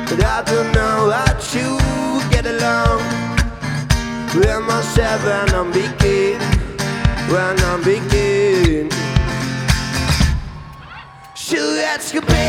but I don't know how to get along with myself when I'm begin, when I'm begin. Should ask a